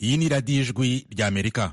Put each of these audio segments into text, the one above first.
Iyi ni radiyo ijwi ry'Amerika.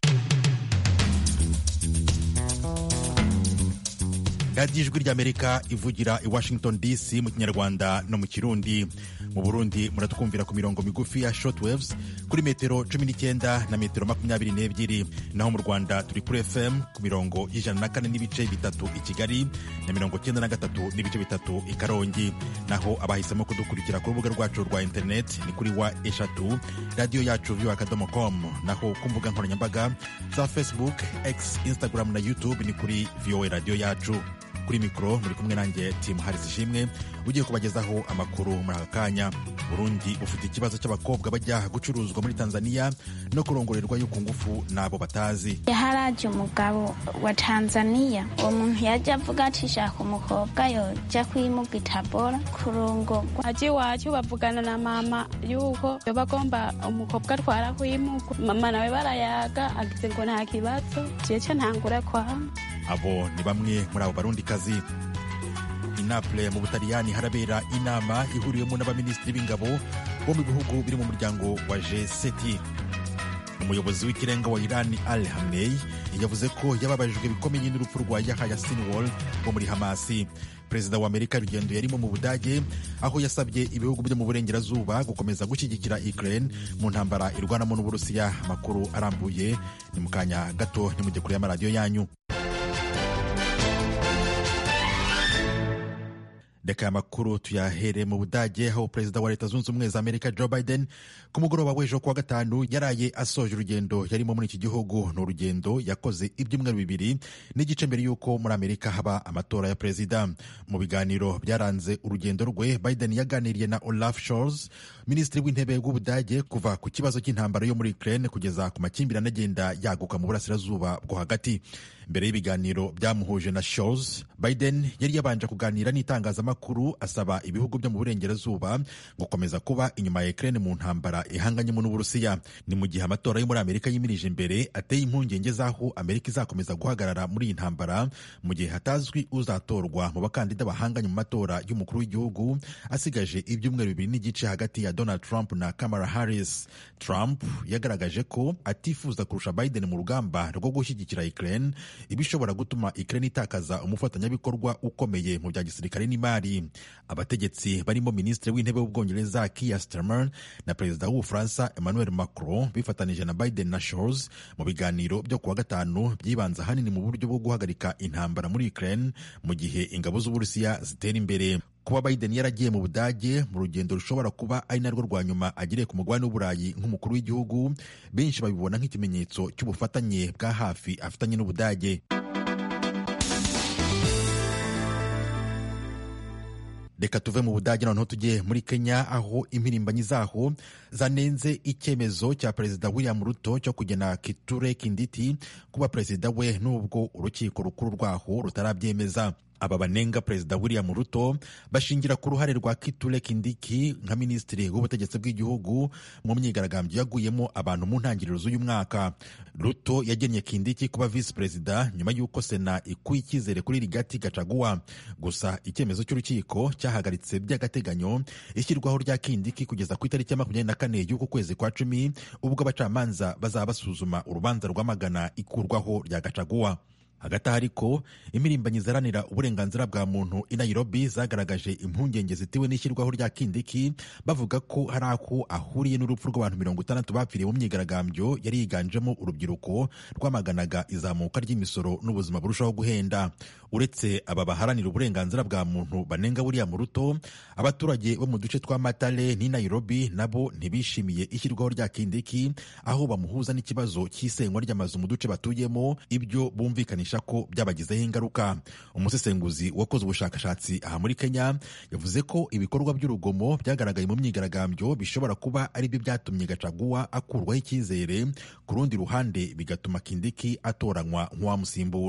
radiyo ijwi ry'Amerika ivugira i Washington DC mu Kinyarwanda no mu Kirundi. Mu Burundi muratwumvira ku mirongo migufi ya shortwaves kuri metero 19 na metero 22. Naho mu Rwanda turi kuri FM ku mirongo y'104 n'ibice bitatu i Kigali na 93 n'ibice bitatu i Karongi. Naho abahisemo kudukurikira ku rubuga rwacu rwa internet ni kuri wa eshatu radio yacu voa.com. Naho ku mbuga nkoranyambaga za Facebook, X, Instagram na YouTube ni kuri VOA radio yacu. Kuri mikro muri kumwe nanjye Tim Harris Ishimwe ugiye kubagezaho amakuru muri aka kanya. Burundi ufite ikibazo cy'abakobwa bajya gucuruzwa muri Tanzania no kurongorerwa yo ku ngufu nabo batazi. Haraje umugabo wa Tanzania, uwo muntu yaje avuga ati shaka umukobwa yoja kwimuga Tabora kurongorwa. Aje wacu bavugana na mama yuko bagomba umukobwa atwara kwimuga. Mama nawe barayaga agize ngo nta kibazo, jeje ntangura kwa. Abo ni bamwe muri abo barundikazi. I Naples mu Butaliyani harabera inama ihuriyemo n'abaminisitiri b'ingabo bo mu bihugu biri mu muryango wa G7. Umuyobozi w'ikirenga wa Iran Ali Khamenei yavuze ko yababajwe bikomeye n'urupfu rwa Yahya Sinwar wo muri Hamasi. Perezida wa Amerika rugendo yarimo mu Budage aho yasabye ibihugu byo mu burengerazuba gukomeza gushyigikira Ukraine mu ntambara irwanamo n'Uburusiya. Amakuru arambuye ni mu kanya gato, ni mu gihe kuri y'amaradiyo yanyu. Reka amakuru tuyahere mu Budage aho Perezida wa Leta Zunze Ubumwe za Amerika Joe Biden ku mugoroba w'ejo kuwa gatanu yaraye asoje urugendo yarimo muri iki gihugu. Ni urugendo yakoze ibyumweru bibiri n'igice mbere y'uko muri Amerika haba amatora ya perezida. Mu biganiro byaranze urugendo rwe, Biden yaganiriye na Olaf Scholz, minisitiri w'intebe w'Ubudage, kuva ku kibazo cy'intambara yo muri Ukraine kugeza ku makimbirane agenda yaguka mu burasirazuba bwo hagati. Mbere y'ibiganiro byamuhuje na Scholz, Biden yari yabanje kuganira n'itangazamakuru asaba ibihugu byo mu burengerazuba gukomeza kuba inyuma ya Ukraine mu ntambara ihanganyemo n'Uburusiya. Ni mu gihe amatora yo muri Amerika yimirije imbere ateye impungenge z'aho Amerika izakomeza guhagarara muri iyi ntambara mu gihe hatazwi uzatorwa mu bakandida bahanganye mu matora y'umukuru w'igihugu asigaje ibyumweru bibiri n'igice hagati ya Donald Trump na Kamala Harris. Trump yagaragaje ko atifuza kurusha Biden mu rugamba rwo gushyigikira Ukraine, ibishobora gutuma Ukraine itakaza umufatanyabikorwa ukomeye mu bya gisirikare n'imari. Abategetsi barimo minisitiri w'intebe w'Ubwongereza Keir Starmer na perezida w'Ubufaransa Emmanuel Macron bifatanije na Biden na Scholz mu biganiro byo kuwa gatanu byibanza hanini mu buryo bwo guhagarika intambara muri Ukraine mu gihe ingabo z'Uburusiya zitera imbere. Kuba Biden yaragiye mu Budage mu rugendo rushobora kuba ari narwo rwa nyuma agiriye ku mugabane w'Uburayi nk'umukuru w'igihugu, benshi babibona nk'ikimenyetso cy'ubufatanye bwa hafi afitanye n'Ubudage. Reka tuve mu Budage noneho tujye muri Kenya aho impirimbanyi zaho zanenze icyemezo cya Perezida William Ruto cyo kugena Kithure Kindiki kuba perezida we nubwo urukiko rukuru rwaho rutarabyemeza. Aba banenga Perezida William Ruto bashingira ku ruhare rwa Kithure Kindiki nka minisitiri w'ubutegetsi bw'igihugu mu myigaragambyo yaguyemo abantu mu ntangiriro z'uyu mwaka. Ruto yagennye Kindiki kuba visi perezida nyuma y'uko Sena ikuye icyizere kuri Rigathi Gachagua. Gusa icyemezo cy'urukiko cyahagaritse by'agateganyo ishyirwaho rya Kindiki kugeza ku itariki ya 24 y'uku kwezi kwa 10 ubwo abacamanza bazaba basuzuma urubanza rwamagana ikurwaho rya Gachagua. Hagati aho ariko impirimbanyi zaranira uburenganzira bwa muntu i Nairobi zagaragaje impungenge zitiwe n'ishyirwaho rya Kindiki, bavuga ko hari aho ahuriye n'urupfu rw'abantu 60 bapfiriye mu myigaragambyo yari yiganjemo urubyiruko rwamaganaga izamuka ry'imisoro n'ubuzima burushaho guhenda. Uretse aba baharanira uburenganzira bwa muntu banenga William Ruto, abaturage bo mu duce twa Matale n'i Nairobi nabo ntibishimiye ishyirwaho rya Kindiki, aho bamuhuza n'ikibazo cy'isenywa ry'amazu mu duce batuyemo, ibyo bumvikanisha ko byabagizeho ingaruka. Umusesenguzi wakoze ubushakashatsi aha muri Kenya yavuze ko ibikorwa by'urugomo byagaragaye mu myigaragambyo bishobora kuba ari byo byatumye Gachagua akurwaho icyizere, ku rundi ruhande bigatuma Kindiki atoranywa nk'uwamusimbura.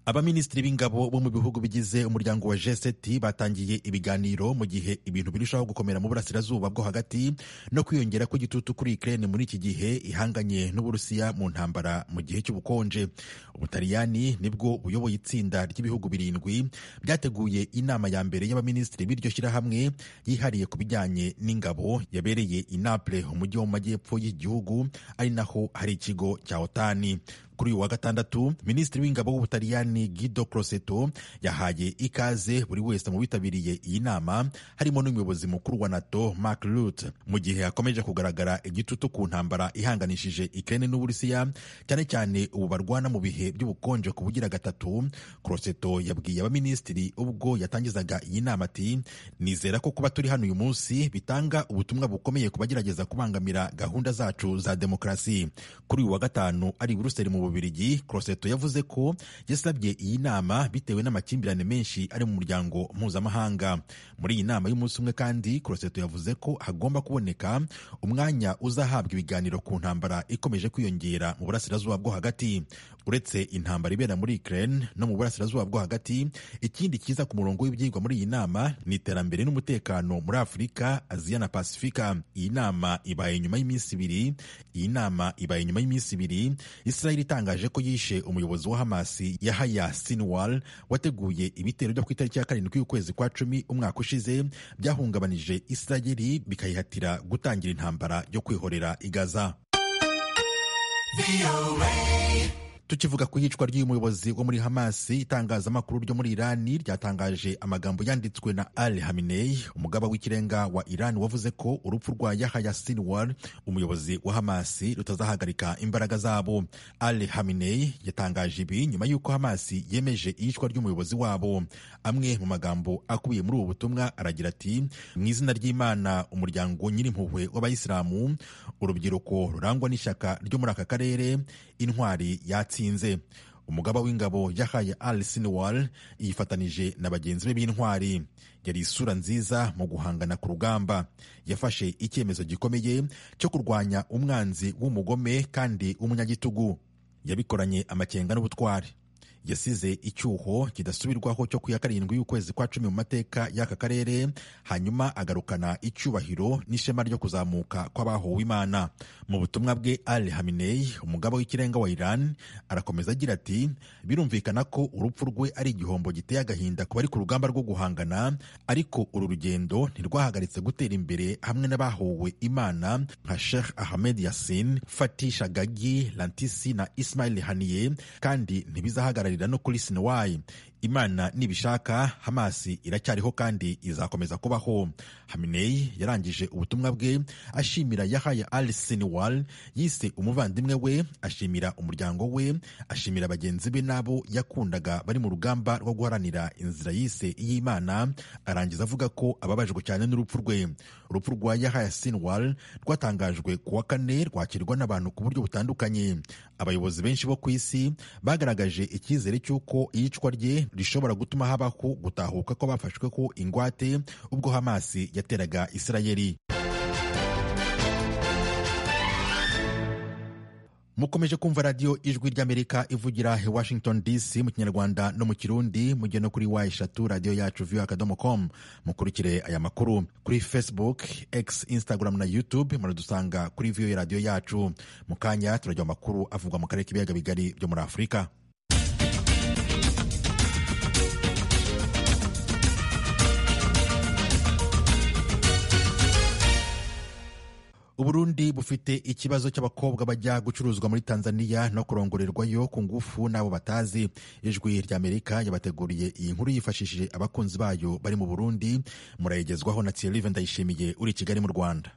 Abaminisitiri b'ingabo bo mu bihugu bigize umuryango wa G7 batangiye ibiganiro mu gihe ibintu birushaho gukomera mu burasirazuba bwo hagati no kwiyongera kw'igitutu kuri Ukraine muri iki gihe ihanganye n'Uburusiya mu ntambara mu gihe cy'ubukonje. Ubutaliyani nibwo buyoboye itsinda ry'ibihugu 7 byateguye inama ya mbere y'abaminisitiri b'iryo shyirahamwe yihariye ku bijyanye n'ingabo yabereye i Naples, umujyi wo mu majyepfo y'igihugu, ari naho hari ikigo cya OTAN. Kuri uyu wa gatandatu, minisitiri w'ingabo w'Ubutaliyani Guido Crosetto yahaye ikaze buri wese mu bitabiriye iyi nama, harimo n'umuyobozi mukuru wa NATO Mark Rutte. Mu gihe hakomeje kugaragara igitutu ku ntambara ihanganishije Ukraine n'Uburusiya, cyane cyane ubu barwana mu bihe by'ubukonje ku bugira gatatu, Crosetto yabwiye abaminisitiri ubwo yatangizaga iyi nama ati: "Nizera ko kuba turi hano uyu munsi bitanga ubutumwa bukomeye ku bagerageza kubangamira gahunda zacu za demokarasi." Kuri uyu wa gatanu ari Buruseli mu Bubiligi, Crosetto yavuze ko yasabye iyi nama bitewe n'amakimbirane menshi ari mu muryango mpuzamahanga. Muri iyi nama y'umunsi umwe kandi, Crosetto yavuze ko hagomba kuboneka umwanya uzahabwa ibiganiro ku ntambara ikomeje kwiyongera mu burasirazuba bwo hagati. Uretse intambara ibera muri Ukraine no mu burasirazuba bwo hagati, ikindi kiza ku murongo w'ibyigwa muri iyi nama ni iterambere n'umutekano muri Afurika, Aziya na Pasifika. Iyi nama ibaye nyuma y'iminsi ibiri Israel itangaje ko yishe umuyobozi wa Hamas Yahya Sinwar wateguye ibitero byo ku itariki ya 7 y'ukwezi kwa 10 umwaka ushize byahungabanije Israel bikayihatira gutangira intambara yo kwihorera i Gaza. Tukivuga ku yicwa ry'uyu muyobozi wo muri Hamas, itangazamakuru ryo muri Irani ryatangaje amagambo yanditswe na Ali Khamenei, umugaba w'ikirenga wa Irani, wavuze ko urupfu rwa Yahya Sinwar, umuyobozi wa Hamas, rutazahagarika imbaraga zabo. Ali Khamenei yatangaje ibi nyuma y'uko Hamas yemeje iyicwa ry'umuyobozi wabo. Amwe mu magambo akubiye muri ubu butumwa aragira ati: "Mu izina ry'Imana, umuryango nyirimpuhwe w'Abayisilamu, urubyiruko rurangwa n'ishyaka ryo muri aka karere, intwari yatsinze." Umugaba w'ingabo Yahya al-Sinwar yifatanije na bagenzi be b'intwari. Yari isura nziza mu guhangana ku rugamba. Yafashe icyemezo gikomeye cyo kurwanya umwanzi w'umugome kandi w'umunyagitugu. Yabikoranye amakenga n'ubutwari. Yasize icyuho kidasubirwaho cyo ku ya 7 y'ukwezi kwa 10 mu mateka y'aka karere, hanyuma agarukana icyubahiro n'ishema ryo kuzamuka kw'abahowe Imana. Mu butumwa bwe, Ali Khamenei, umugaba w'ikirenga wa Iran, arakomeza agira ati: "Birumvikana ko urupfu rwe ari igihombo giteye agahinda ku bari ku rugamba rwo guhangana, ariko uru rugendo ntirwahagaritse gutera imbere hamwe n'abahowe Imana nka Sheikh Ahmed Yassin, Fatih Shagagi, Lantisi na Ismail Haniyeh, kandi ntibizahagarara no kuri Sinwar. Imana nibishaka, Hamas iracyariho kandi izakomeza kubaho." Khamenei yarangije ubutumwa bwe ashimira Yahya al-Sinwar, yise umuvandimwe we, ashimira umuryango we, ashimira bagenzi be n'abo yakundaga bari mu rugamba rwo guharanira inzira yise iy'Imana. Arangiza avuga ko ababajwe cyane n'urupfu rwe. Urupfu rwa Yahya Sinwar rwatangajwe ku wa 4, rwakirwa n'abantu ku buryo butandukanye. Abayobozi benshi bo ku isi bagaragaje icyizere cy'uko iyicwa rye rishobora gutuma habaho gutahuka ko bafashwe ko ingwate ubwo Hamas yateraga Isirayeli. Mukomeje kumva radio Ijwi ry'Amerika ivugira i Washington DC mu Kinyarwanda no mu Kirundi. Mujye no kuri eshatu radio yacu voa.com. Mukurikire aya makuru kuri Facebook, X, Instagram na YouTube. Muradusanga kuri VOA radio yacu. Mukanya turajya amakuru avugwa mu karere k'ibiyaga bigari byo muri Afurika. Uburundi bufite ikibazo cy'abakobwa bajya gucuruzwa muri Tanzania no kurongorerwayo ku ngufu n'abo batazi. Ijwi ry'Amerika yabateguriye iyi nkuru yifashishije abakunzi bayo bari mu Burundi. Murayigezwaho na Thierry Ndayishimiye uri i Kigali mu Rwanda.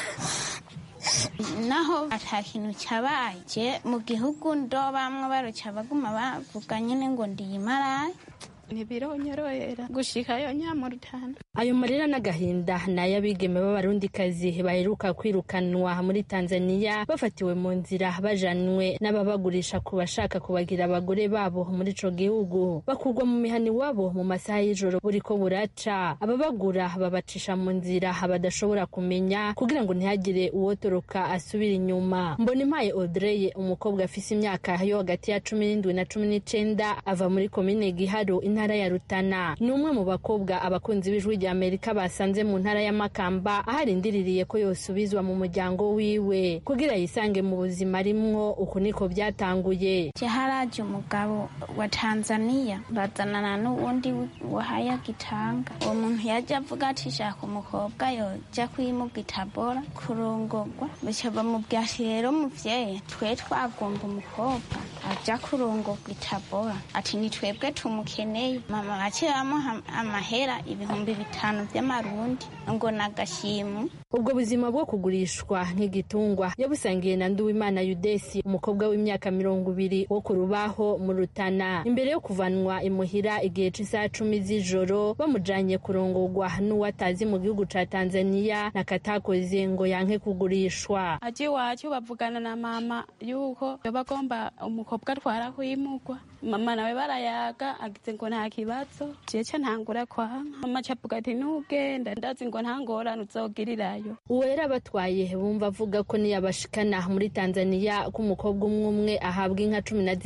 Naho ata kintu cyabaye mu gihugu, ndo bamwe baruca baguma bavuga nyine ngo ndiyimara. ntibironyorohera gushikayo nyamurutana. Ayo marira n'agahinda n'ay'abigeme b'abarundikazi baheruka kwirukanwa muri Tanzania bafatiwe mu nzira bajanwe n'ababagurisha ku bashaka kubagira abagore babo muri ico gihugu, bakurwa mu mihani wabo mu masaha y'ijoro buriko buraca. Ababagura babacisha mu nzira badashobora kumenya kugira ngo ntihagire uwotoroka asubira inyuma. Mbonimpaye Audrey, umukobwa afise imyaka yo hagati ya 17 na 19, ava muri komine Giharo intara ya Rutana. Ni umwe mu bakobwa abakunzi b'Ijwi rya Amerika basanze mu ntara ya Makamba aharindiriye ko yosubizwa mu muryango wiwe kugira yisange mu buzima arimwo. Uku niko byatanguye. Haraje umugabo wa Tanzania bazanana n'uwundi wahaya Gitanga. Uwo muntu yaje avuga ati shaka umukobwa yoja kwimuga Tabora kurongorwa, bica bamubwira rero muvyeyi twe twagomba umukobwa aja kurongorwa Tabora, ati ni twebwe tumukeneye. Mama baciramwo amahera 5,000 vy'amarundi ngo nagashimu. Ubwo buzima bwo kugurishwa nk'igitungwa yabusangiye na Nduwimana Yudesi, umukobwa w'imyaka 20 wo ku Rubaho mu Rutana. Imbere yo kuvanwa imuhira igihe c'isaha 10 z'ijoro bamujanye kurongorwa n'uwatazi mu gihugu ca Tanzania nakatakoze ngo yanke kugurishwa. Aje wacu bavugana na mama yuko bagomba umukobwa atwara kwimugwa. Mama nawe barayaga agize ngo nta kibazo. Jeje ntangura kwa mama cavuga ati nugenda ndazi ngo ntangorana uzogirirayo. Uwera batwaye bumva avuga ko niyabashikana muri Tanzania ko umukobwa umwe ahabwa inka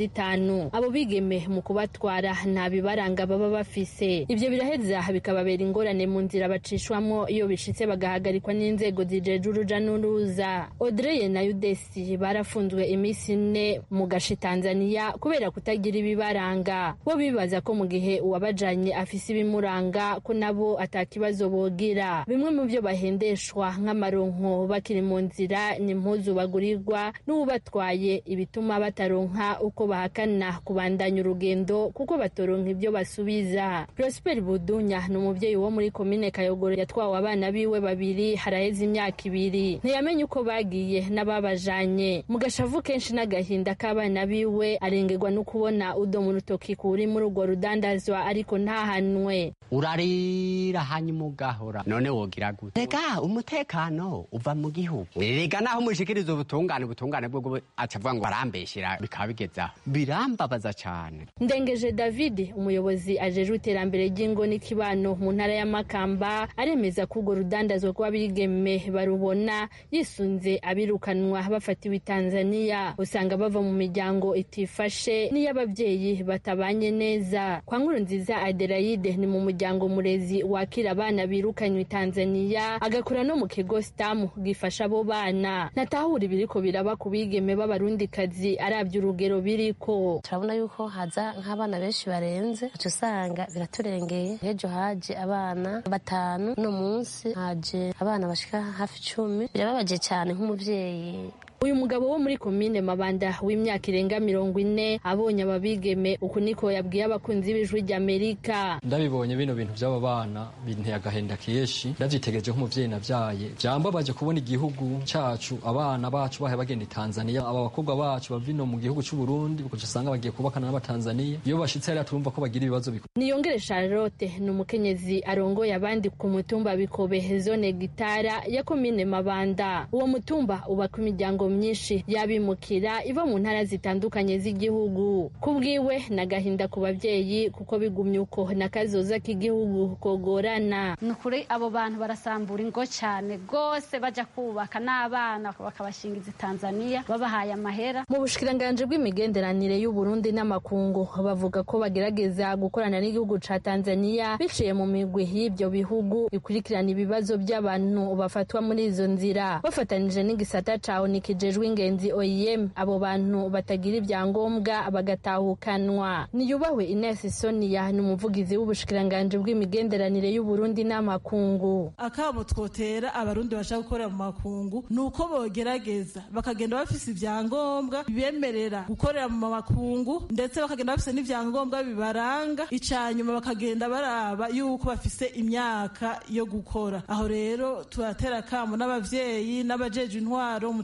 15. Abo bigeme mu kubatwara nta bibaranga baba bafise. Ivyo biraheza bikababera ingorane mu nzira bacishwamo iyo bishitse bagahagarikwa n'inzego zijeje uruja n'uruza. Audrey na Yudesi barafunzwe imisi 4 mu gashi Tanzania kubera kutagira ibibaranga. Bo bibaza ko mu gihe uwabajanye afise ibimuranga ko nabo atakibazo bogira. Bimwe mu byo bahendeshwa nk'amaronko bakiri mu nzira n'impuzu bagurirwa n'ubatwaye, ibituma bataronka uko bahakana kubandanya urugendo kuko batoronka ibyo basubiza. Prosper Budunya ni umuvyeyi wo muri komine Kayogoro yatwawe abana biwe 2 haraheze imyaka 2. Ntiyamenye uko bagiye n'ababajanye. Mu gashavu kenshi n'agahinda k'abana biwe arengerwa no kubona udo mu rutoki kuri muri urwo rudandazwa ariko ntahanwe. Urarira hanyuma ugahora none wogira gute? Rega umutekano uva mu gihugu. Rega naho mushikiriza ubutungane bwo acavuga ngo barambeshira bikabigeza birambabaza cyane. Ndengeje David, umuyobozi ajejwe iterambere ry'ingo n'ikibano mu ntara ya Makamba, aremeza ko urwo rudandazwa rw'abigeme barubona yisunze abirukanwa bafatiwe Tanzania. Usanga bava mu miryango itifashe n'iy'abavyeyi batabanye neza. Kwa Nkurunziza Adelaide ni mu muryango murezi wakira abana birukanywe Tanzania, agakora no mu kigo Stamu gifasha abo bana. Natahura ibiriko biraba ku bigeme b'abarundikazi aravye urugero biriko. Turabona yuko haza nk'abana benshi barenze, usanga biraturengeye. Ejo haje abana 5, no munsi haje abana bashika hafi 10. Birababaje cyane nk'umuvyeyi. Uyu mugabo wo muri komine Mabanda w'imyaka irenga 40 abonye ababigeme uku niko yabwiye abakunzi b'Ijwi rya Amerika. Ndabibonye bino bintu by'aba bana binteye agahenda kiyeshi, ndavyitegereje nk'umuvyeyi navyaye. Byambabaje kubona igihugu cacu abana bacu bahe bagenda Tanzania, aba bakobwa bacu bavino mu gihugu cy'u Burundi kuko usanga bagiye kubakana n'abatanzania. Iyo bashitse ari turumva ko bagira ibibazo biko. Niyongere Charlotte ni umukenyezi arongoye abandi ku mutumba Bikobe zone Gitara ya komine Mabanda. Uwo mutumba uba ku miryango myinshi yabimukira iva mu ntara zitandukanye z'igihugu. Kubwiwe nagahinda ku bavyeyi kuko bigumye uko nakazoza k'igihugu kogorana. Nukuri abo bantu barasambura ingo cyane gose baja kubaka n'abana bakabashingiza Tanzania babahaye amahera. Mu bushikiranganje bw'imigenderanire y'u Burundi n'amakungu bavuga ko bagerageza gukorana n'igihugu ca Tanzania biciye mu migwi y'ibyo bihugu ikurikirana ibibazo by'abantu bafatwa muri izo nzira, bafatanije n'igisata caho jejwe ingenzi OIM. Abo bantu batagira ibyangombwa bagatahukanwa. Niyubahwe Ines Sonia ni umuvugizi w'ubushikiranganje bw'imigenderanire y'u Burundi n'amakungu. Akabo twotera abarundi bashaka gukora mu makungu nuko bogerageza bakagenda bafise ibyangombwa bibemerera gukorera mu makungu, ndetse bakagenda bafise n'ibyangombwa bibaranga. Icanyuma bakagenda baraba yuko bafise imyaka yo gukora. Aho rero turatera kamo n'abavyeyi n'abajeje intwaro umutekano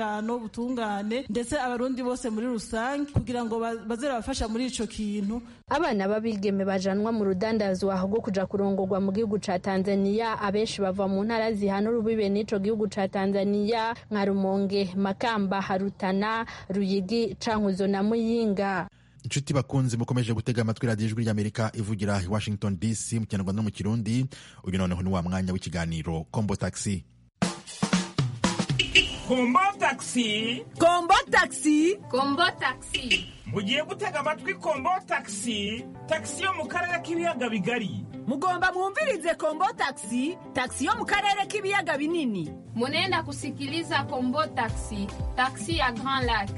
umutekano ubutungane ndetse abarundi bose muri rusange kugira ngo baze bafasha muri ico kintu. Abana babigeme bajanwa mu rudandazwa rwo kuja kurongorwa mu gihugu ca Tanzania abenshi bava mu ntara zihana urubibe n'ico gihugu ca Tanzania nka Rumonge, Makamba, Harutana, Ruyigi, Cankuzo na Muyinga. Inshuti bakunzi mukomeje gutega amatwi radiyo ijwi ry'Amerika ivugira i Washington DC mu Kinyarwanda no mu Kirundi. Uyu noneho ni wa mwanya w'ikiganiro Kombo Taxi. Kombo Taxi, Kombo Taxi, Kombo Taxi. Mugiye gutega amatwi Kombo Taxi, taxi yo mu karere k'ibiyaga bigari. Mugomba mwumvirize Kombo Taxi, taxi yo mu karere k'ibiyaga binini. Munenda kusikiliza Kombo Taxi, taxi ya Grand Lac.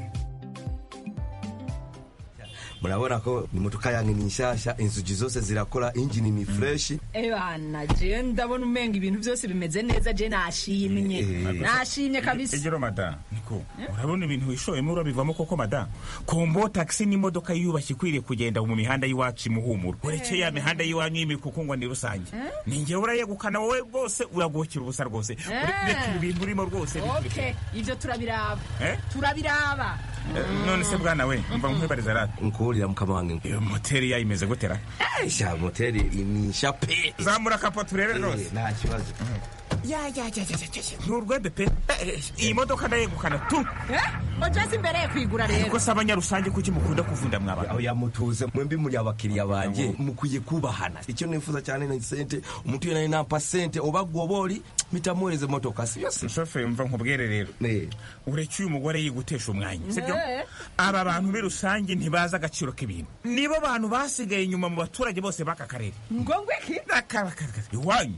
Murabona ko imodoka yange ni nshasha, inzugi zose zirakora, engine ni fresh. Bana je ndabona umenga ibintu byose bimeze neza, je nashimye. Nashimye kabisa. Egero madam, niko. Urabona ibintu wishoyemo urabivamo koko madam. Kombo Taxi ni imodoka yubashye kwiriye kugenda mu mihanda y'iwacu muhumuro. Ureke ya mihanda y'iwanyu y'imikuku ngo ni rusange. Ninge urayegukana wowe rwose uragokira ubusa rwose. Ureke ibintu urimo rwose. Okay, ivyo turabiraba. Turabiraba. None se bwana we mva nkwibariza rati nkurira mukamange moteri yayimeze gutera sha moteri ni shape zamura kapo turebe rwose nta kibazo ya nurwebe pe iyi modoka ndayegukana tu ojasi imbere kwigura rero ko sabanya rusange kuki mukunda kuvunda mwaba aho yamutuze mwembi muri abakiriya banje mukuye kubahana icyo nifuza cyane na sente umuntu yana na pasente obagobori mitamuhereze motoka siyose shofe mva nkubwere rero ureke uyu mugore yigutesha umwanya sibyo aba bantu be rusange ntibaza agaciro k'ibintu nibo bantu basigaye inyuma mu baturage bose baka karere ngongwe ki nakabakara iwanyu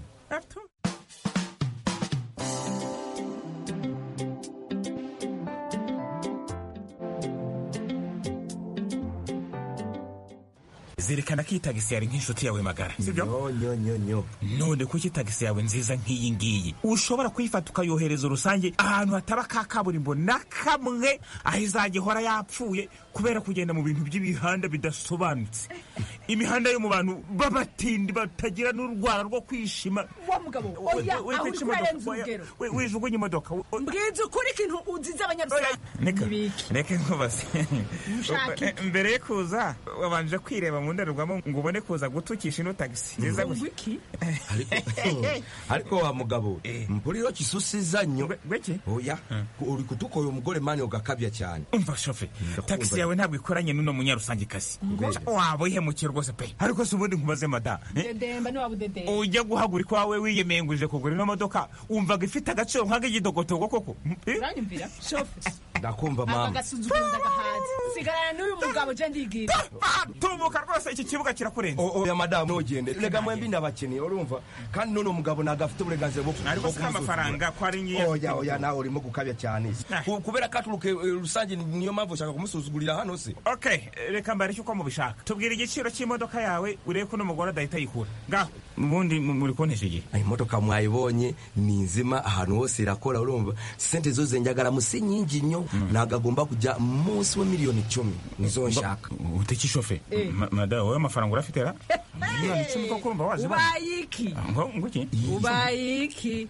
zirikana ko itagisi yari nk'inshuti yawe magara sibyo nyo none kuki itagisi yawe nziza nk'iyi ngiyi ushobora kuyifata ukayohereza rusange ahantu hataba ka kaburimbo na kamwe aho izajya ihora yapfuye kubera kugenda mu bintu by'ibihanda bidasobanutse imihanda yo mu bantu b'abatindi batagira n'urwara rwo kwishima wa mugabo oya aho kurenza urugero wijugunye imodoka mbwiza ukuri ikintu uziza abanyarusange reka nkubase mbere yo kuza wabanje kwireba mu ndorerwamo ngo ubone kuza gutukisha ino tagisi nziza gusa ariko wa mugabo mpuriro kisusizanyo gweki oya uri kutukoye umugore mani ugakabya cyane umva shofe tagisi yawe ntabwo ikoranye n'uno munyarusange kasi waba ihemukira rwose pe ariko se ubundi nkubaze mada dedemba ni wabudede ujya guhagurika wawe wiyemeye nguje kugura ino modoka umvaga ifite agaciro nk'agidogotogo koko uranyumvira shofe ndakumva mama agasuzugunda gahaze sigarana n'uyu mugabo je ndigira tumuka rwose iki kibuga kirakurenza oya madam nogende rega mwembi ndabakeni urumva kandi none umugabo nagafite uburenganzira bwo ariko amafaranga ko ari nyiye oya nawe urimo gukabya cyane kubera katuruke rusange niyo mpamvu ushaka kumusuzugurira hano se okay reka mbare uko mubishaka tubwira igiciro cy'imodoka yawe urebe ko n'umugore adahita yikura ngaho ubundi muri kontesha igihe imodoka mwayibonye ni nzima ahantu hose irakora urumva sente zo zenjagara musinyingi nyo nagagomba kujya munsi wa miliyoni 10 nizo nshaka uteki shofe mada wowe amafaranga urafite ra miliyoni 10 ko kurumva wazi ubayiki nguki ubayiki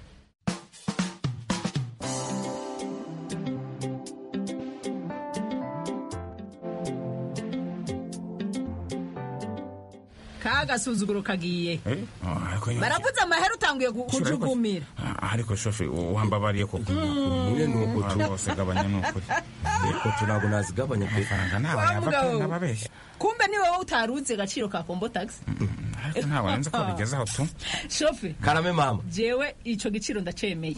kagasuzuguro kagiye baravuze amahera utanguye kujugumira ariko shofe wambabariye koko mune nuko tubose gabanya nukuri ariko tunago nazigabanya pe faranga naba nababeshya kumbe ni wowe utaruze gaciro ka Kombo Taxi ariko nta wanze ko bigezaho tu shofe karame mama jewe ico giciro ndacemeye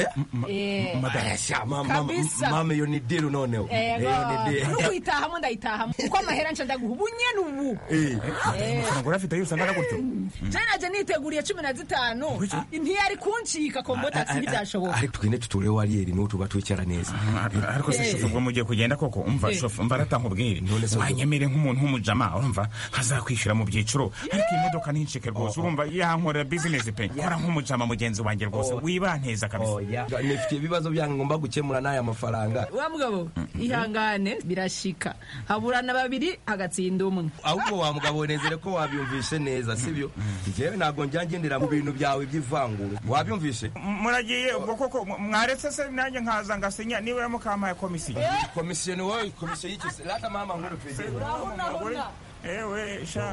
mama yo ni deal noneho yo ni deal nukwitahamo ndayitahamo uko amahera nca ndaguha ubunyene ubu urafite yusa ngana gutyo je niteguriye 15 ntiyari kuncika Kombo Taxi ntibyashoboka ariko twine tutule wariyeri no tuba twicara neza ariko se shofe bwo mugiye kugenda koko umva shofe umva ratankubwire wanyemere nk'umuntu w'umujama urumva hazakwishyura mu byiciro ariko imodoka ntincike rwose urumva yankorera business pe kora nk'umujama mugenzi wanjye rwose wibanteza kabisa nifite ibibazo byange ngomba gukemura n'aya mafaranga wa mugabo ihangane birashika haburana babiri hagatsinda umwe ahubwo wa mugabo nezere ko wabyumvishe neza sibyo jewe nago njyangendera mu bintu byawe by'ivanguru wabyumvishe muragiye ubwo koko mwaretse se nanjye nkaza ngasinya niba yamukampaye komisiyo ni wowe komisiyo y'ikise lata mama nkuru perezida ewe sha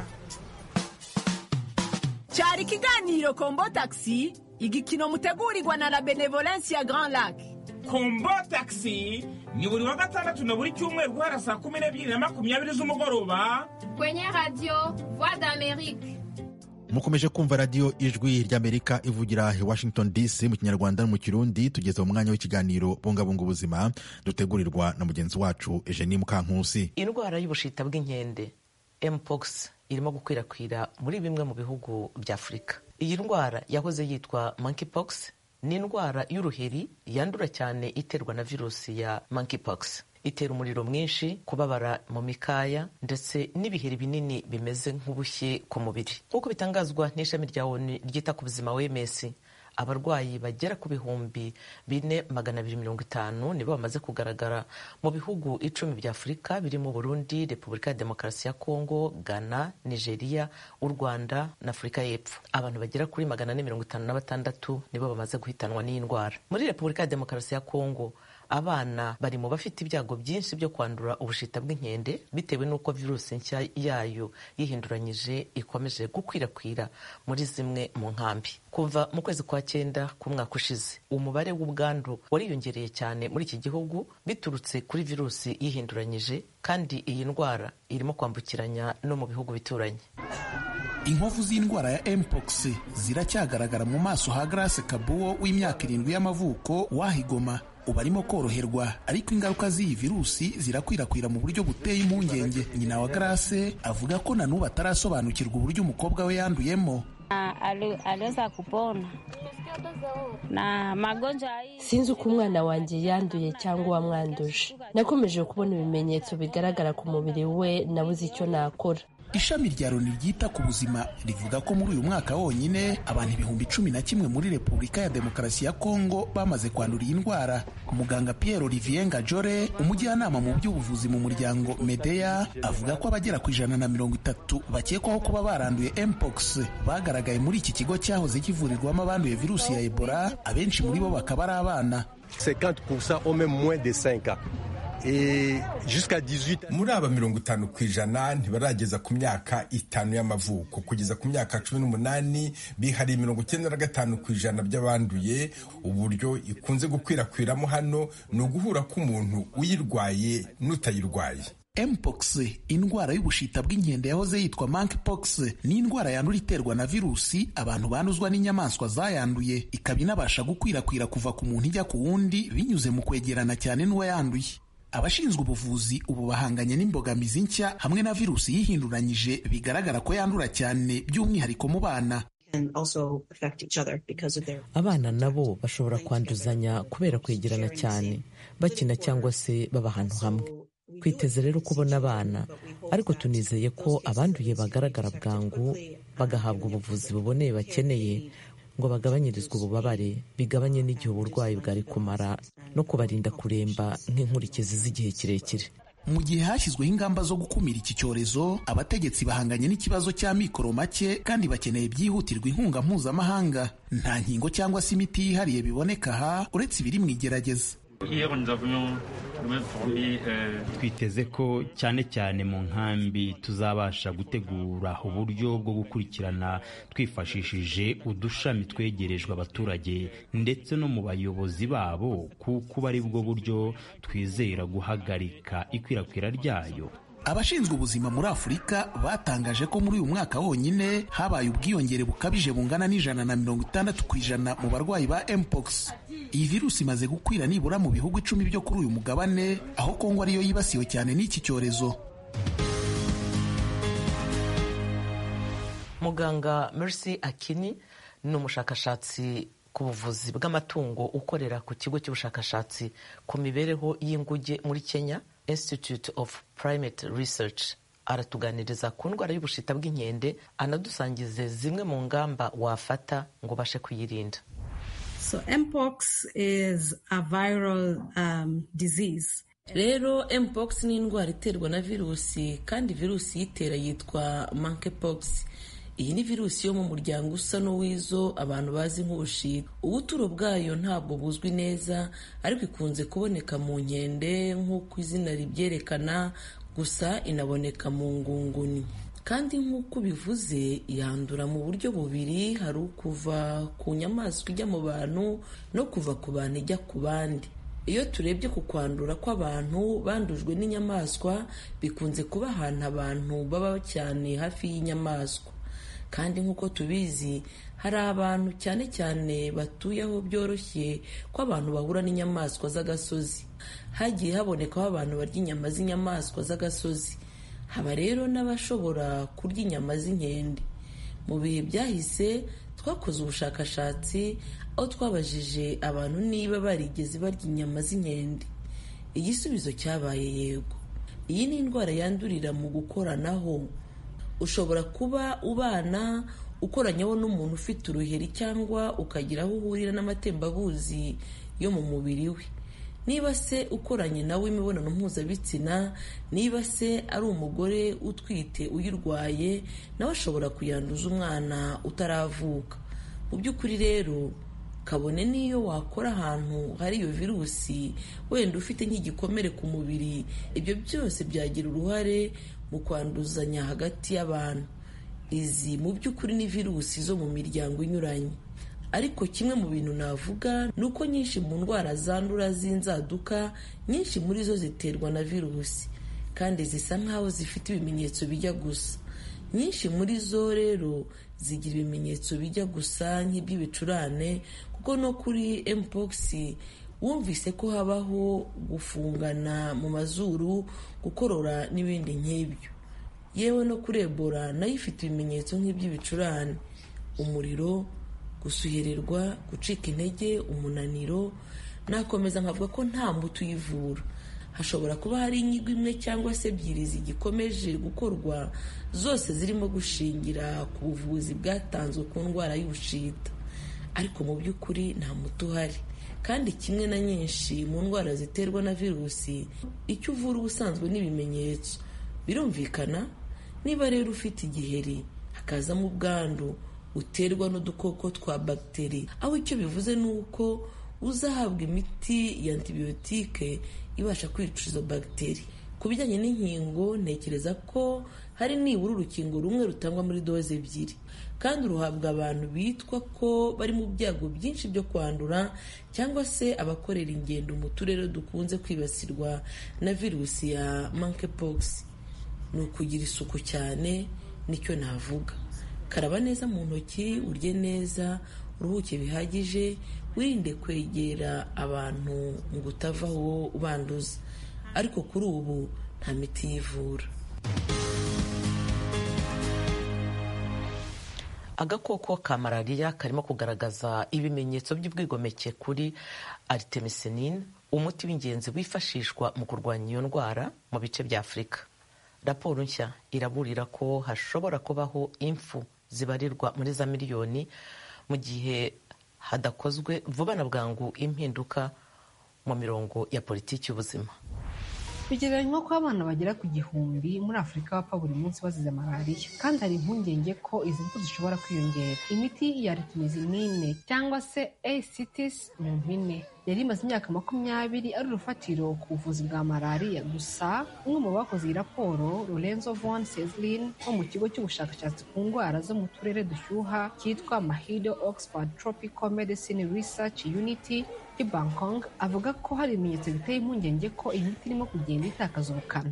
cyari ikiganiro Kombo Taxi, igikino mutegurirwa na la Benevolence ya Grand Lac. Kombo Taxi ni buri wa gatandatu na buri cyumweru guhera saa 12:20 z'umugoroba kwenye radio Voix d'Amérique. mukomeje kumva radiyo ijwi ry'Amerika ivugira i Washington DC mu kinyarwanda no mu kirundi. tugeze mu mwanya w'ikiganiro bungabunga ubuzima dutegurirwa na mugenzi wacu Eugenie Mukankusi. Indwara y'ubushita bw'inkende mpox irimo gukwirakwira muri bimwe mu bihugu bya Afurika. Iyi ndwara yahoze yitwa monkeypox, ni indwara y'uruheri yandura cyane iterwa na virusi ya monkeypox. Itera umuriro mwinshi, kubabara mu mikaya ndetse n'ibiheri binini bimeze nk'ubushye ku mubiri. Nk'uko bitangazwa n'ishami rya ONU ryita ku buzima OMS, abarwayi bagera ku 4,250 nibo bamaze kugaragara mu bihugu 10 bya Afurika birimo Burundi, Repubulika ya Demokarasi ya Kongo, Ghana, Nigeria, u Rwanda na Afurika y'Epfo. Abantu bagera kuri 456 nibo bamaze guhitanwa n'iyi ndwara. Muri Repubulika ya Demokarasi ya Kongo, abana bari mu bafite ibyago byinshi byo kwandura ubushita bw'inkende bitewe n'uko virusi nshya yayo yihinduranyije ikomeje gukwirakwira muri zimwe mu nkambi. Kuva mu kwezi kwa 9 k'umwaka ushize, umubare w'ubwandu wariyongereye cyane muri iki gihugu biturutse kuri virusi yihinduranyije, kandi iyi ndwara irimo kwambukiranya no mu bihugu bituranye. Inkovu z'indwara ya mpox ziracyagaragara mu maso ha Grace Kabuo w'imyaka 7 y'amavuko wahigoma. Ubu arimo koroherwa, ariko ingaruka z'iyi virusi zirakwirakwira mu buryo buteye impungenge. Nyina wa Grace avuga ko na n'ubu atarasobanukirwa uburyo umukobwa we yanduyemo. Aliweza kupona na magonjwa hii. Sinzi uko umwana wanjye yanduye cyangwa wamwanduje. Nakomeje kubona ibimenyetso bigaragara ku mubiri we, nabuze icyo nakora. Ishami rya Loni ryita ku buzima rivuga ko muri uyu mwaka wonyine abantu 11,000 muri Repubulika ya Demokarasi ya Kongo bamaze kwandura iyi ndwara. Muganga Pierre Olivier Ngajore, umujyanama mu by'ubuvuzi mu muryango Medea, avuga ko abagera ku 130 bakekwaho kuba baranduye mpox bagaragaye muri iki kigo cyahoze kivurirwamo abanduye virusi ya Ebola. Abenshi muri bo bakaba ari abana. 50% ont même moins de 5 ans. Muri aba 50% ntibarageza ku myaka 5 y'amavuko. Kugeza ku myaka 18 bihariye 95% by'abanduye. Uburyo ikunze gukwirakwiramo hano ni uguhura k'umuntu uyirwaye n'utayirwaye. Mpox, indwara y'ubushita bw'inkende yahoze yitwa monkeypox, ni indwara yandura iterwa na virusi abantu banduzwa n'inyamaswa zayanduye, ikaba inabasha gukwirakwira kuva ku muntu ijya ku wundi binyuze mu kwegerana cyane n'uwo yanduye. Abashinzwe ubuvuzi ubu bahanganye n'imbogamizi nshya hamwe na virusi yihinduranyije bigaragara ko yandura cyane, by'umwihariko mu bana. Abana nabo bashobora kwanduzanya kubera kwegerana cyane, bakina cyangwa se baba ahantu hamwe. Twiteze rero kubona abana, ariko tunizeye ko abanduye bagaragara bwangu bagahabwa ubuvuzi buboneye bakeneye ngo bagabanyirizwe ububabare, bigabanye n'igihe uburwayi bwari kumara no kubarinda kuremba nk'inkurikizi z'igihe kirekire. Mu gihe hashyizweho ingamba zo gukumira iki cyorezo, abategetsi bahanganye n'ikibazo cya mikoro make kandi bakeneye byihutirwa inkunga mpuzamahanga. Nta nkingo cyangwa se imiti yihariye biboneka aha uretse ibiri mu igerageza. Twiteze ko cyane cyane mu nkambi tuzabasha gutegura uburyo bwo gukurikirana twifashishije udushami twegerejwe abaturage ndetse no mu bayobozi babo, kuko ari bwo buryo twizera guhagarika ikwirakwira ryayo. Abashinzwe ubuzima muri Afurika batangaje ko muri uyu mwaka wonyine habaye ubwiyongere bukabije bungana n'60% mu barwayi ba mpox. Iyi virusi imaze gukwira nibura mu bihugu 10 byo kuri uyu mugabane, aho Kongo ariyo yibasiwe cyane n'iki cyorezo. Muganga Mercy Akini ni umushakashatsi ku buvuzi bw'amatungo ukorera ku kigo cy'ubushakashatsi ku mibereho y'inguge muri Kenya, Institute of Primate Research. Aratuganiriza ku ndwara y'ubushita bw'inkende, anadusangize zimwe mu ngamba wafata ngo bashe kuyirinda. So mpox is a viral disease. Rero mpox ni indwara iterwa na virusi, kandi virusi yitera yitwa monkeypox. iyi ni virusi yo mu muryango usa n'uw'izo abantu bazi nk'ubushita. ubuturo bwayo ntabwo buzwi neza, ariko ikunze kuboneka mu nkende nk'uko izina ribyerekana, gusa inaboneka mu ngunguni. Kandi nk'uko bivuze, yandura mu buryo bubiri, hari ukuva ku nyamaswa ijya mu bantu no kuva ku bantu ijya ku bandi. Iyo turebye ku kwandura kw'abantu bandujwe n'inyamaswa, bikunze kuba ahantu abantu baba cyane hafi y'inyamaswa. Kandi nk'uko tubizi, hari abantu cyane cyane batuye aho byoroshye ko abantu bahura n'inyamaswa z'agasozi. Hagiye habonekaho abantu barya inyama z'inyamaswa z'agasozi. Haba rero n'abashobora kurya inyama z'inkende. Mu bihe byahise twakoze ubushakashatsi aho twabajije abantu niba barigeze barya inyama z'inkende. Igisubizo cyabaye yego. Iyi ni indwara yandurira mu gukoranaho. Ushobora kuba ubana ukoranyeho n'umuntu ufite uruheri, cyangwa ukagira aho uhurira n'amatembabuzi yo mu mubiri we. Niba se ukoranye nawe imibonano mpuzabitsina, niba se ari umugore utwite uyirwaye, nawe ashobora kuyanduza umwana utaravuka. Mu by'ukuri rero, kabone n'iyo wakora ahantu hari iyo virusi, wenda ufite nk'igikomere ku mubiri, ibyo byose byagira uruhare mu kwanduzanya hagati y'abantu. Izi mu by'ukuri ni virusi zo mu miryango inyuranye. Ariko kimwe mu bintu navuga ni uko nyinshi mu ndwara zandura z'inzaduka, nyinshi muri zo ziterwa na virusi, kandi zisa nk'aho zifite ibimenyetso bijya gusa. Nyinshi muri zo rero zigira ibimenyetso bijya gusa nk'iby'ibicurane, kuko no kuri mpox wumvise ko habaho gufungana mu mazuru, gukorora n'ibindi nk'ibyo. Yewe no kuri Ebola nayo ifite ibimenyetso nk'iby'ibicurane: umuriro, gusuhererwa, gucika intege, umunaniro. Nakomeza nkavuga ko nta muti uyivura. Hashobora kuba hari inyigo imwe cyangwa se ebyiri zigikomeje gukorwa, zose zirimo gushingira ku buvuzi bwatanzwe ku ndwara y'ubushita. Ariko mu by'ukuri nta muti uhari. Kandi kimwe na nyinshi mu ndwara ziterwa na virusi, icyo uvura ubusanzwe n'ibimenyetso. Birumvikana, niba rero ufite igiheri, hakazamo ubwandu uterwa n'udukoko twa bagiteri, aho icyo bivuze ni uko uzahabwa imiti ya antibiyotike ibasha kwica izo bagiteri. Ku bijyanye n'inkingo, ntekereza ko hari nibura urukingo rumwe rutangwa muri doze ebyiri, kandi ruhabwa abantu bitwa ko bari mu byago byinshi byo kwandura, cyangwa se abakorera ingendo mu turere dukunze kwibasirwa na virusi ya monkeypox. Ni ukugira isuku cyane, nicyo navuga. Karaba neza mu ntoki, urye neza, uruhuke bihagije, wirinde kwegera abantu ngo utavaho ubanduza. Ariko kuri ubu nta miti yivura. Agakoko ka malariya karimo kugaragaza ibimenyetso by'ubwigomeke kuri artemisinin, umuti w'ingenzi wifashishwa mu kurwanya iyo ndwara mu bice bya Afurika. Raporo nshya iraburira ko hashobora kubaho impfu zibarirwa muri za miliyoni mu gihe hadakozwe vuba na bwangu impinduka mu mirongo ya politiki y'ubuzima. Bigereranywa ko abana bagera ku 1,000 muri Afurika bapfa buri munsi bazize malariya, kandi hari impungenge ko izi mfu zishobora kwiyongera. Imiti ya artemisinin cyangwa se ACTs mu mpine yari imaze imyaka 20 ari urufatiro ku buvuzi bwa malariya. Gusa umwe mu bakoze iyi raporo, Lorenzo von Seslin wo mu kigo cy'ubushakashatsi ku ndwara zo mu turere dushyuha cyitwa Mahido Oxford Tropical Medicine Research Unity i Bangkok, avuga ko hari ibimenyetso biteye impungenge ko imiti irimo kugenda itakaza ubukana.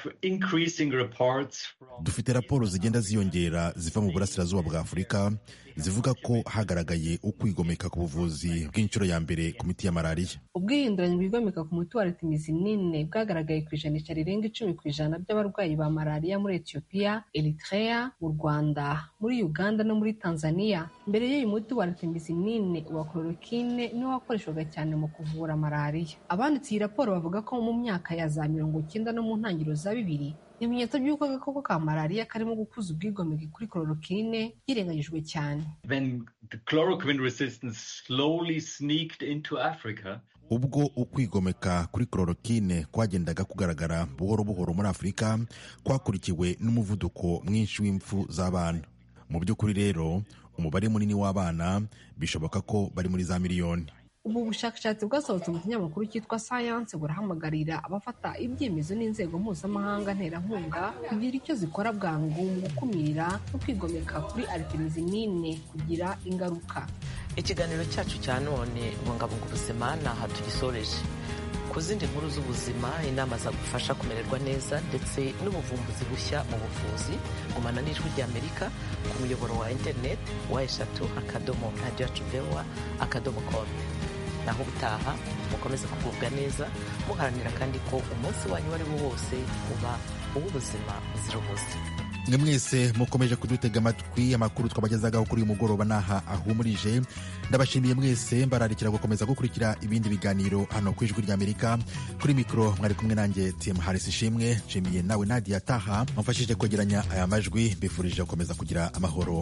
Dufite raporo zigenda ziyongera ziva mu burasirazuba bwa Afurika zivuga ko hagaragaye ukwigomeka ku buvuzi bw'inshuro ya mbere ku miti ya malariya. Ubwihinduranye bwigomeka ku muti wa artemisinin bwagaragaye ku ijanisha rirenga 10% by'abarwayi ba malariya muri Ethiopia, Eritrea, mu Rwanda, muri Uganda no muri Tanzania. Mbere y'uyu muti wa artemisinin wa chloroquine niwo wakoreshwaga cyane mu kuvura malariya. Abanditse iyi raporo bavuga ko mu myaka ya za 90 no mu ntangiriro za 2000 ibimenyetso by'uko agakoko ka malariya karimo gukuza ubwigomeke kuri chloroquine byirengagijwe cyane. Ubwo ukwigomeka kuri chloroquine kwagendaga kugaragara buhoro buhoro muri Afurika, kwakurikiwe n'umuvuduko mwinshi w'impfu z'abana. mu by'ukuri rero umubare munini w'abana bishoboka ko bari muri za miliyoni. ubu bushakashatsi bwasohotse mu kinyamakuru cyitwa Science burahamagarira abafata ibyemezo n'inzego mpuzamahanga nterankunga kugira icyo zikora bwangu mu gukumira no kwigomeka kuri artemisinin kugira ingaruka. Ikiganiro cyacu cya none bungabunga ubuzima naha tugisoreje. Ku zindi nkuru z'ubuzima, inama zagufasha kumererwa neza ndetse n'ubuvumbuzi bushya mu buvuzi, gumana n'Ijwi ry'Amerika ku muyoboro wa internet wa3.radio@com. Naho ubutaha mukomeze kugubwa neza, muharanira kandi ko umunsi wanyu wari wo wose uba uw'ubuzima buzira umuze. Mwe mwese mukomeje kudutega amatwi, amakuru twabagezagaho kuri uyu mugoroba naha ahumurije. Ndabashimiye mwese, mbararikira gukomeza gukurikira ibindi biganiro hano ku Ijwi ry'Amerika. Kuri mikoro mwari kumwe nanjye Tim Harris Ishimwe. Nshimiye nawe Nadia Taha mumfashije kwegeranya aya majwi, mbifurije gukomeza kugira amahoro.